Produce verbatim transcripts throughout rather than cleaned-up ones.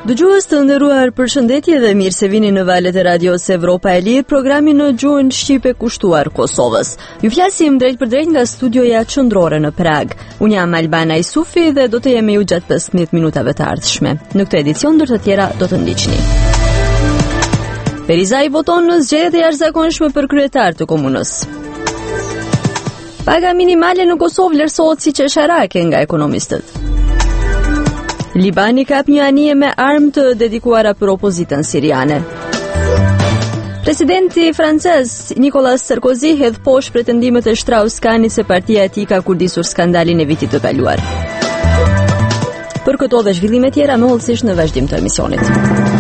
Dëgjues të nderuar, përshëndetje dhe mirë se vini në valët e radios Evropa e Lirë, programi në gjuhën shqipe kushtuar Kosovës. Ju flasim drejt për drejt nga studioja qendrore në Prag. Unë jam Albana Isufi dhe do të jemi ju gjatë pesëmbëdhjetë minutave të ardhshme. Në këtë edicion ndër të tjera do të ndiqni. Ferizaj voton në zgjedhjet e jashtëzakonshme për kryetar të komunës. Paga minimale në Kosovë vlerësohet si qesharake nga ekonomistët. Libani kap një anije me armë të dedikuara për opozitën siriane. Presidenti francez Nicolas Sarkozy hedh poshtë pretendimet e Strauss-Kahnit se partia e tij ka kurdisur skandalin e vitit të kaluar. Për këto dhe zhvillime tjera më hollësisht në vazhdim të emisionit.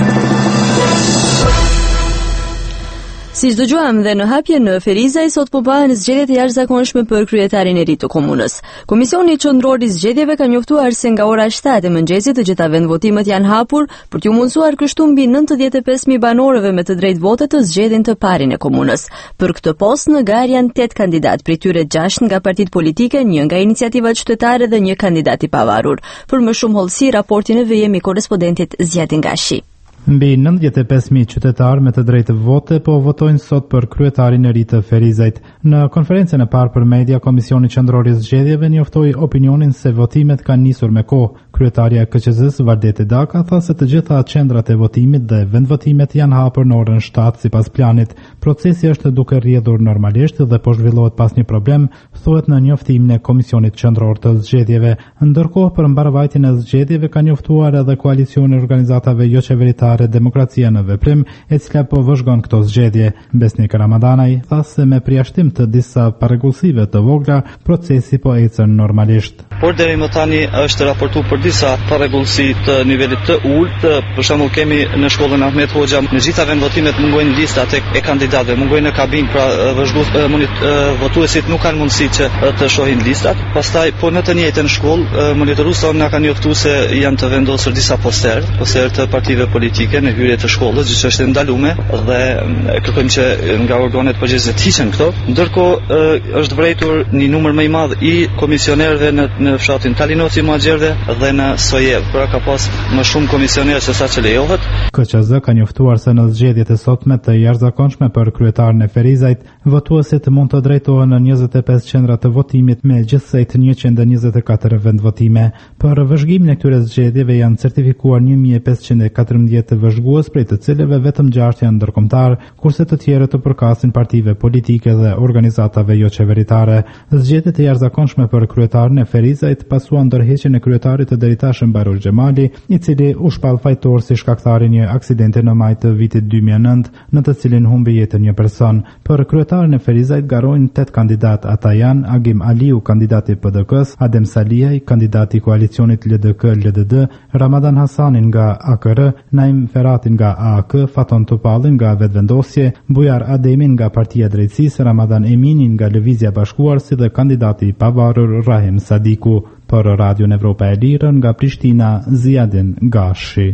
Si dëgjuam dhe në hapje në Ferizaj, sot po bëhen zgjedhjet e jashtëzakonshme për kryetarin e ri të komunës. Komisioni qendror i zgjedhjeve ka njoftuar se nga ora shtatë e mëngjesit të gjitha vendvotimet janë hapur për t'u mundësuar kështu mbi nëntëdhjetë e pesë mijë banorëve me të drejtë vote të zgjedhin të parin e komunës. Për këtë post në garë janë tetë kandidat, prej tyre gjashtë nga partitë politike, një nga iniciativat qytetare dhe një kandidat i pavarur. Për më shumë hollësi, raportin e vijemi korrespondentit Zjatin Gashi. Mbi nëntëdhjetë e pesë mijë qytetarë me të drejtë vote po votojnë sot për kryetarin e ri të Ferizajt. Në konferencën e parë për media, Komisioni Qendror i Zgjedhjeve njoftoi opinionin se votimet kanë nisur me kohë. Kryetaria e K Q Z-s Vardete Daka tha se të gjitha qendrat e votimit dhe vendvotimet janë hapur në orën shtatë sipas planit. Procesi është duke rrjedhur normalisht dhe po zhvillohet pas një problem, thuhet në njoftimin e Komisionit Qendror të Zgjedhjeve. Ndërkohë, për mbarvajtjen e zgjedhjeve ka njoftuar edhe koalicioni i organizatave jo qeveritare Demokracia në Veprim, e cila po vëzhgon këto zgjedhje. Besnik Ramadanaj tha se me përjashtim të disa parregullsive të vogla, procesi po ecën normalisht. Por deri më tani është raportuar për disa parregullsi të nivelit të ulët. Për shembull, kemi në shkollën Ahmet Hoxha në gjitha vendvotimet mungojnë listat e kandidatëve, mungojnë në kabinë, pra vëzhgues votuesit nuk kanë mundësi që të shohin listat. Pastaj, po në të njëjtën shkollë, monitoruesit na kanë njoftuar se janë të vendosur disa poster, poster të partive politike në hyrje të shkollës, gjë që është ndaluar dhe kërkojmë që nga organet përgjegjëse të hiqen këto. Ndërkohë është vërejtur një numër më i madh i komisionerëve në, në fshatin Talinoci Muhaxherve dhe në Sojev, pra ka pas më shumë komisionerë se sa që lejohet. K Q Z ka njoftuar se në zgjedhjet e sotme të jashtëzakonshme për kryetarin e Ferizajt, votuesit mund të drejtohen në njëzet e pesë qendra të votimit me gjithsejt njëqind e njëzet e katër vendvotime. Për vëzhgimin e këtyre zgjedhjeve janë certifikuar një mijë e pesëqind e katërmbëdhjetë vëzhgues, prej të cilëve vetëm gjashtë janë ndërkombëtar, kurse të tjerët të përkasin partive politike dhe organizatave jo qeveritare. Zgjedhjet e jashtëzakonshme për kryetarin e Ferizajt pasuan ndërheqjen e kryetarit të deritashëm Barur Xhamali, i cili u shpall fajtor si shkaktari një aksidenti në maj të vitit dy mijë e nëntë, në të cilin humbi jetën një person. Për kryetarin e Ferizajt garojnë tetë kandidat, ata janë Agim Aliu, kandidati P D K-s, Adem Salihaj, kandidati i koalicionit L D K L D D, Ramadan Hasanin nga A K R, Naim Feratin nga A A K, Faton Topallin nga Vetvendosje, Bujar Ademin nga Partia Drejtësisë, Ramadan Eminin nga Lëvizja Bashkuar, si dhe kandidati i pavarur Rahim Sadiku. Për Radion Evropa e Lirë nga Prishtina, Zjadin Gashi.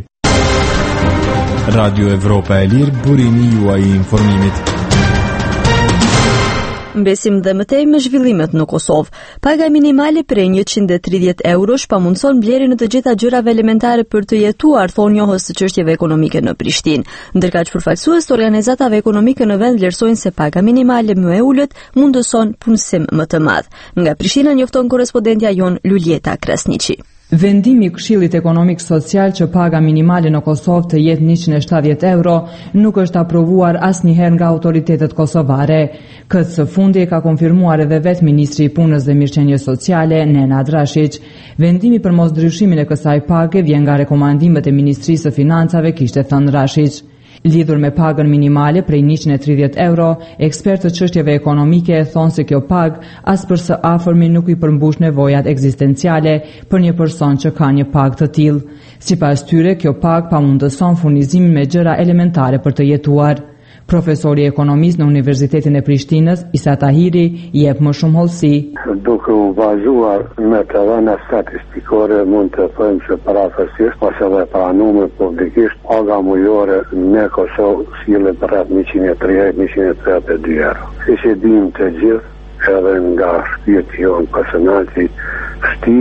Radio Evropa e Lirë, burimi juaj i informimit. Mbesim dhe mëtej me zhvillimet në Kosovë. Paga minimale prej njëqind e tridhjetë eurosh pamundson blerjen në të gjitha gjërave elementare për të jetuar, thonë njohës të çështjeve ekonomike në Prishtinë. Ndërkaq përfaqësues të organizatave ekonomike në vend vlerësojnë se paga minimale më e ulët mundëson punësim më të madh. Nga Prishtina njofton korrespondentja jon Luljeta Krasniqi. Vendimi i Këshillit Ekonomik Social që paga minimale në Kosovë të jetë njëqind e shtatëdhjetë euro nuk është aprovuar asnjëherë nga autoritetet kosovare. Këtë së fundi e ka konfirmuar edhe vetë Ministri i Punës dhe Mirëqenies Sociale, Nenad Rashiq. Vendimi për mosndryshimin e kësaj page vjen nga rekomandimet e Ministrisë së Financave, kishte thënë Rashiq. Lidhur me pagën minimale prej njëqind e tridhjetë euro, ekspertë të çështjeve ekonomike e thonë se kjo pagë as për së afërmi nuk i përmbush nevojat ekzistenciale për një person që ka një pagë të tillë. Sipas tyre, kjo pagë pamundëson furnizimin me gjëra elementare për të jetuar. Profesori ekonomist në Universitetin e Prishtinës, Isa Tahiri, jep më shumë hollësi. Duke u bazuar me të dhëna statistikore, mund të thëmë që parafërsisht, ose dhe pranuar publikisht, paga mujore në Kosovë sillet rreth njëqind e tridhjetë deri njëqind e tridhjetë e dy euro. Siç e dimë të gjithë, edhe nga shpirti jon personal, vështirë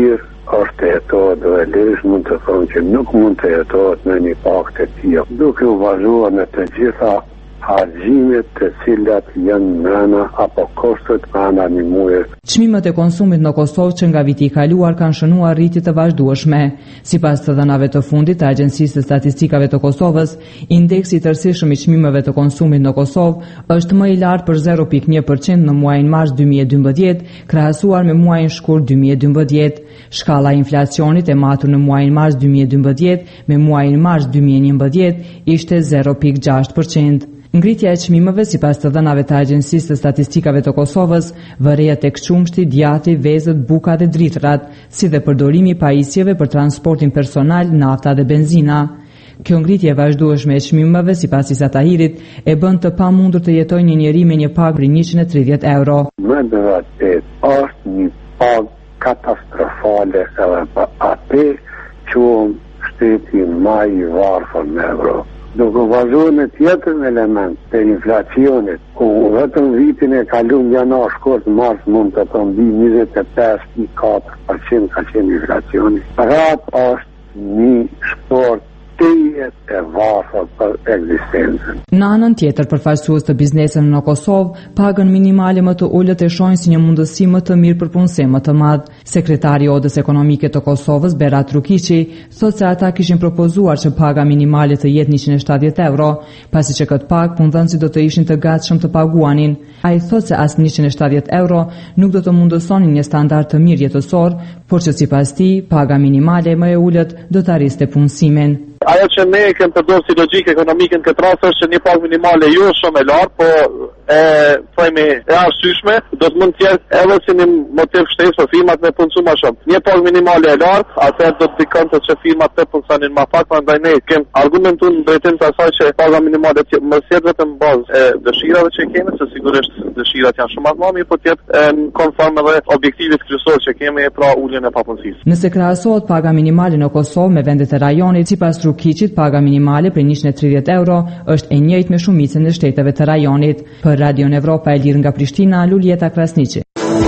është të jetohet dhe lirisht mund të thonë që nuk mund të jetohet në një pakt të tillë, duke u bazuar në të gjitha harxhimet të cilat janë nëna apo kostet ana një muaji. Çmimet e konsumit në Kosovë që nga viti i kaluar kanë shënuar rritje të vazhdueshme. Sipas të dhënave të fundit të Agjencisë së Statistikave të Kosovës, indeksi i tërësishëm i çmimeve të konsumit në Kosovë është më i lartë për zero pikë një përqind në muajin mars dy mijë e dymbëdhjetë, krahasuar me muajin shkurt dy mijë e dymbëdhjetë. Shkalla e inflacionit e matur në muajin mars dy mijë e dymbëdhjetë me muajin mars dy mijë e njëmbëdhjetë ishte zero pikë gjashtë përqind. Ngritja e çmimeve sipas të dhënave të Agjencisë së Statistikave të Kosovës vëreja tek qumshti, djati, vezët, buka dhe dritrat, si dhe përdorimi i pajisjeve për transportin personal, nafta dhe benzina. Kjo ngritje e vazhdueshme e çmimeve sipas Isa Tahirit e bën të pamundur të jetojë një njeri me një pagë për njëqind e tridhjetë euro. Më vërtet është një pagë katastrofale edhe për atë që shteti më i varfër në Evropë. Duke bazuar në tjetër element të inflacionit, ku vetëm vitin e kaluar janar shkurt mars mund të përmbi njëzet e pesë pikë katër përqind ka qenë inflacioni. Rap është një shport të jetë e varfër për ekzistencën. Në anën tjetër, përfaqësues të bizneseve në Kosovë, pagën minimale më të ulët e shohin si një mundësi më të mirë për punësim më të madh. Sekretari i Odës Ekonomike të Kosovës, Berat Rukiçi, thotë se ata kishin propozuar që paga minimale të jetë njëqind e shtatëdhjetë euro, pasi që këtë pagë punëdhënësit do të ishin të gatshëm të paguanin. Ai thotë se as njëqind e shtatëdhjetë euro nuk do të mundësonin një standard të mirë jetësor, por që sipas tij, paga minimale më e ulët do të arriste punësimin. Ajo që ne kemi përdorur si logjikë ekonomike në këtë rast është që një pagë minimale jo shumë e lartë, po e themi e arsyeshme, do të mund të jetë edhe si një motiv shtesë për firmat me punësu më shumë. Një pagë minimale e lartë, atëherë do të dikon që firmat të punësonin më pak, prandaj ne kemi argumentuar në drejtim të asaj që paga minimale të mos jetë vetëm bazë e dëshirave që kemi, se sigurisht dëshirat janë shumë më mirë, por të jetë konform edhe objektivit kryesor që kemi, pra uljen e papunësisë. Nëse krahasohet paga minimale në Kosovë me vendet e rajonit, sipas Rukiçit, paga minimale për njëqind e tridhjetë euro është e njëjtë me shumicën e shteteve të rajonit. Për Radio Evropa e lirë nga Prishtina, Lulieta Krasniqi.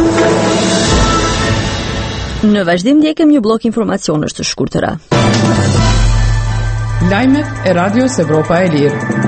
Në vazhdim ndjekim një blok informacionesh të shkurtëra. Lajmet e Radios Evropa e Lirë.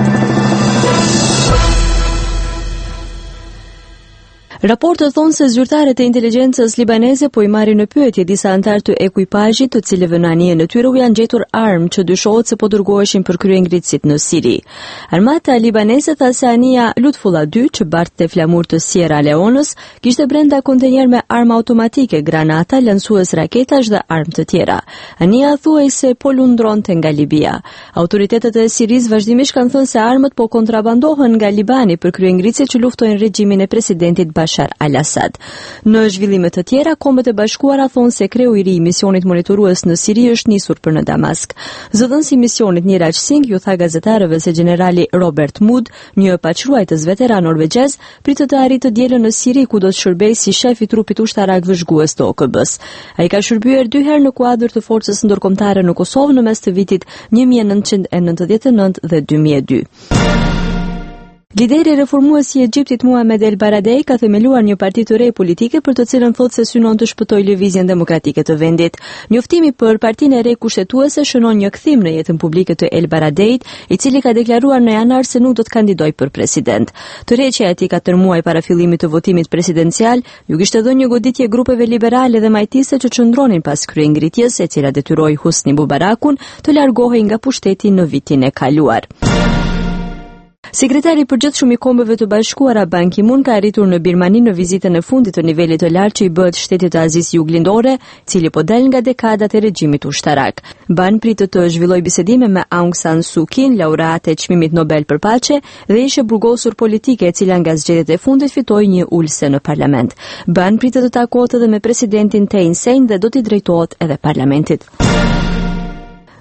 Raportet thonë se zyrtarët e inteligjencës libaneze po i marrin në pyetje disa antar të ekuipazhit, të cilëve në anijen e tyre u janë gjetur armë që dyshohet se po dërgoheshin për krye ngritësit në Siri. Armata libaneze tha se anija Lutfulla dy, që bartë flamur të Sierra Leonës, kishte brenda kontenjer me armë automatike, granata, lansues raketash dhe armë të tjera. Anija thuaj se po lundronte nga Libia. Autoritetet e Siris vazhdimisht kanë thënë se armët po kontrabandohen nga Libani për krye ngritësit që luftojnë regjimin e presidentit Bashar al-Assad. Në zhvillime të tjera, Kombët e Bashkuara thonë se kreu i ri i misionit monitorues në Siri është nisur për në Damask. Zëdhënësi i misionit Niraj Singh ju tha gazetarëve se generali Robert Mood, një paçruajtës veteran norvegjez, pritet të arrijë të dielën në Siri ku do të shërbejë si shef i trupit ushtarak vëzhgues të O K B-s. Ai ka shërbyer dy herë në kuadër të forcës ndërkombëtare në Kosovë në mes të vitit një mijë e nëntëqind e nëntëdhjetë e nëntë dhe dy mijë e dy. Lideri reformues i Egjiptit Muhamed El Baradei ka themeluar një parti të re politike për të cilën thotë se synon të shpëtojë lëvizjen demokratike të vendit. Njoftimi për partinë e re kushtetuese shënon një kthim në jetën publike të El Baradeit, i cili ka deklaruar në janar se nuk do të kandidojë për president. Tërheqja e tij katër muaj para fillimit të votimit presidencial ju kishte dhënë një goditje grupeve liberale dhe majtise që çndronin pas kryengritjes, e cila detyroi Husni Mubarakun të largohej nga pushteti në vitin e kaluar. Sekretari i përgjithshëm i Kombëve të Bashkuara Ban Ki-moon ka arritur në Birmani në vizitën e fundit të nivelit të lartë që i bëhet shtetit të Azisë Juglindore, cili po dal nga dekadat e regjimit ushtarak. Ban pritet të zhvillojë bisedime me Aung San Suu Kyi, laureate e çmimit Nobel për paqe, dhe ishe burgosur politike e cila nga zgjedhjet e fundit fitoi një ulse në parlament. Ban pritet të takohet edhe me presidentin Thein Sein dhe do t'i drejtohet edhe parlamentit.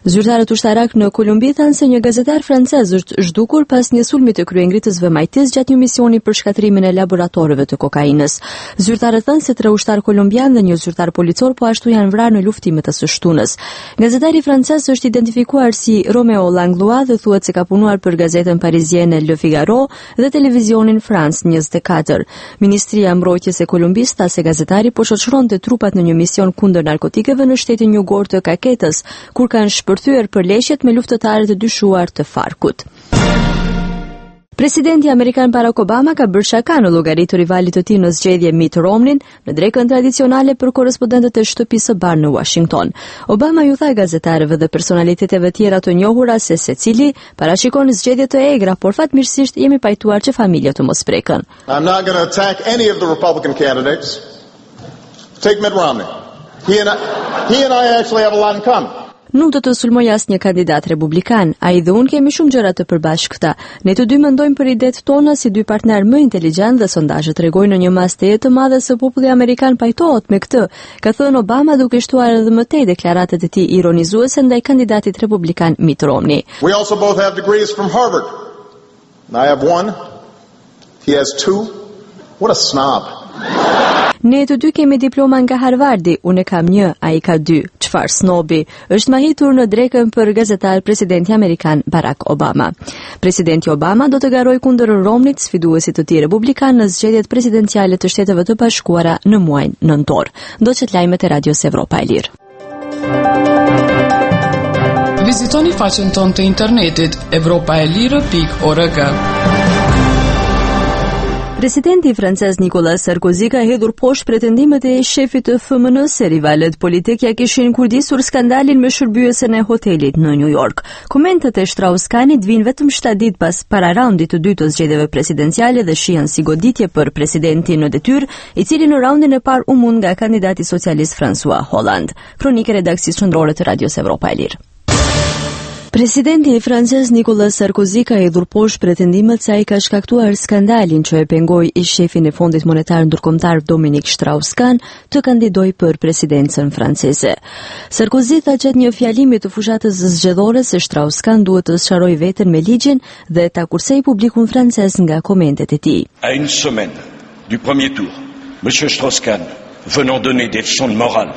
Zyrtarët ushtarak në Kolumbi thanë se një gazetar francez është zhdukur pas një sulmi të kryengritësve majtis gjatë një misioni për shkatrimin e laboratorëve të kokainës. Zyrtarët thanë se tre ushtar kolumbian dhe një zyrtar policor po ashtu janë vrarë në luftimet e së shtunës. Gazetari francez është identifikuar si Romeo Langlois dhe thuhet se ka punuar për gazetën pariziene Le Figaro dhe televizionin France njëzet e katër. Ministria e Mbrojtjes e Kolumbisë tha se gazetari po shoqëronte trupat në një mision kundër narkotikeve në shtetin jugor të Caquetas, kur kanë shpërthyer përleshjet me luftëtarët e dyshuar të Farkut. Presidenti amerikan Barack Obama ka bërë shaka në llogari të rivalit të tij në zgjedhje Mitt Romney në drekën tradicionale për korrespondentët e shtëpisë së Bardh në Washington. Obama ju tha gazetarëve dhe personaliteteve tjera të njohura se secili parashikon zgjedhje të egra, por fatmirësisht jemi pajtuar që familja të mos preken. I'm not going to attack any of the Republican candidates. Take Mitt Romney. He and I, he and I actually have a lot in common. Nuk do të sulmoj asnjë kandidat republikan, ai dhe unë kemi shumë gjëra të përbashkëta. Ne të dy mendojmë për idetë tona si dy partner më inteligjent dhe sondazhet tregojnë në një mas të të madhe se populli amerikan pajtohet me këtë, ka thënë Obama duke shtuar edhe më tej deklaratat e tij ironizuese ndaj kandidatit republikan Mitt Romney. We also both have degrees from Harvard. I have one. He has two. What a snob. Ne të dy kemi diploma nga Harvardi, unë kam një, ai ka dy. Çfarë snobi? Është mahitur në drekën për gazetar presidenti amerikan Barack Obama. Presidenti Obama do të garojë kundër Romneyt, sfiduesit të tij republikan në zgjedhjet presidenciale të Shteteve të Bashkuara në muajin nëntor. Ndoqet lajmet e Radios Evropa e Lirë. Vizitoni faqen tonë të internetit evropa e lirë pikë org. Presidenti francez Nicolas Sarkozy ka hedhur poshtë pretendimet e shefit të F M N se rivalët politik ja kishin kurdisur skandalin me shërbyesen e hotelit në New York. Komentet e Strauss-Kahnit vijnë vetëm shtatë ditë pas para raundit të dytë të zgjedhjeve presidenciale dhe shihen si goditje për presidentin në detyrë, i cili në raundin e parë u mund nga kandidati socialist François Hollande. Kronikë redaksisë qendrore të Radios Evropa e Lirë. Presidenti francez Nicolas Sarkozy ka hedhur poshtë pretendimet se ai ka shkaktuar skandalin që e pengoi ish shefin e Fondit Monetar Ndërkombëtar Dominique Strauss-Kahn të kandidojë për presidencën franceze. Sarkozy tha gjatë një fjalimi të fushatës zgjedhore se Strauss-Kahn duhet të sqarojë veten me ligjin dhe ta kursej publikun francez nga komentet e tij. À une semaine du premier tour, Monsieur Strauss-Kahn venant donner des leçons de morale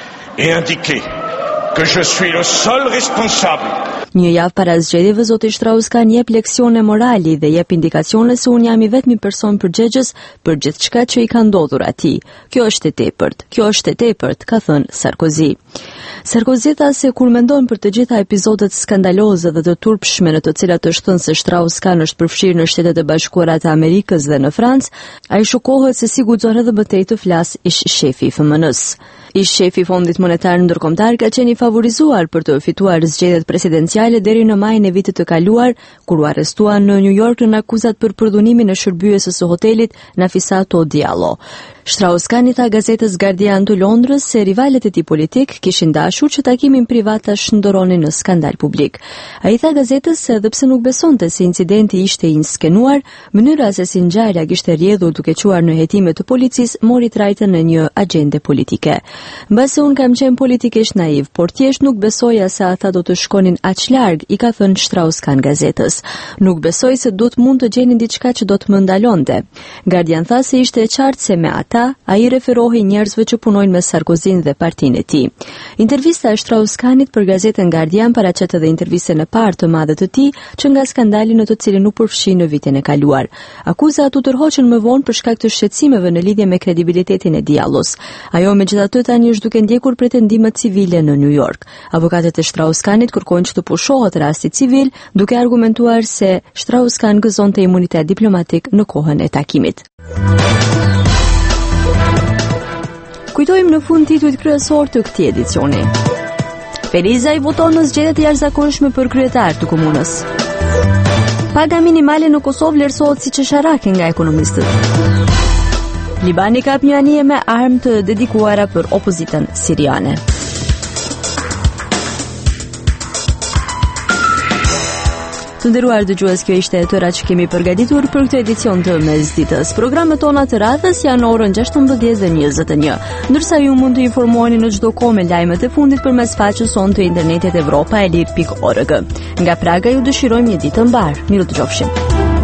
et indiquer que je suis le seul responsable. Një javë para zgjedhjeve, zoti Strauss-Kahn jep leksione morali dhe jep indikacione se unë jam i vetmi person përgjegjës për gjithçka që i ka ndodhur atij. Kjo është e tepërt, kjo është e tepërt, ka thënë Sarkozy. Sarkozy tha se kur mendon për të gjitha episodet skandaloze dhe të turpshme në të cilat është thënë se Strauss-Kahn është përfshirë në Shtetet e Bashkuara të Amerikës dhe në Francë, ai shokohet se si guxon edhe më tej të flas ish shefi i F M N-s. Ish shefi i Fondit Monetar Ndërkombëtar ka qenë i favorizuar për të fituar zgjedhjet presidenciale deri në majin e vitit të kaluar, kur u arrestuan në New York në akuzat për përdhunimin e shërbyesës së hotelit Nafisato Diallo. Strauss-Kahn i tha gazetës Guardian të Londrës se rivalet e tij politik kishin dashur që takimin privat ta shndoronin në skandal publik. Ai tha gazetës se edhe pse nuk besonte se incidenti ishte i inskenuar, mënyra se si ngjarja kishte rrjedhur duke quar në hetime të policisë mori trajtën në një agjende politike. Mbase unë kam qenë politikisht naiv, por thjesht nuk besoja se ata do të shkonin aq larg, i ka thënë Strauss-Kahn gazetës. Nuk besoj se do të mund të gjenin diçka që do të më ndalonte. Guardian tha se ishte e qartë se me ata ai referohej njerëzve që punojnë me Sarkozyn dhe partinë e tij. Intervista e Strauss-Kahnit për gazetën Guardian paraqet edhe intervistën e parë të madhe të tij që nga skandali në të cilin u përfshi në vitin e kaluar. Akuzat u tërhoqën më vonë për shkak të shqetësimeve në lidhje me kredibilitetin e Diallos. Ajo megjithatë tani është duke ndjekur pretendimet civile në New York. Avokatët e Strauss-Kahnit kërkojnë që të pushohet rasti civil, duke argumentuar se Strauss-Kahn gëzonte imunitet diplomatik në kohën e takimit. Kujtojmë në fund titujt kryesor të këtij edicioni. Feriza i voton në zgjedhjet e jashtëzakonshme për kryetar të komunës. Paga minimale në Kosovë vlerësohet si çesharake nga ekonomistët. Libani kap një anije me armë të dedikuara për opozitën siriane. Të nderuar dëgjues, kjo ishte e tëra që kemi përgatitur për këtë edicion të Mesditës. Programet tona të radhës janë orën gjashtëmbëdhjetë dhe njëzet e një, ndërsa ju mund të informoheni në çdo kohë me lajmet e fundit përmes faqes sonë të internetit evropaelir pikë org. Nga Praga ju dëshirojmë një ditë të mbar. Miru të qofshim.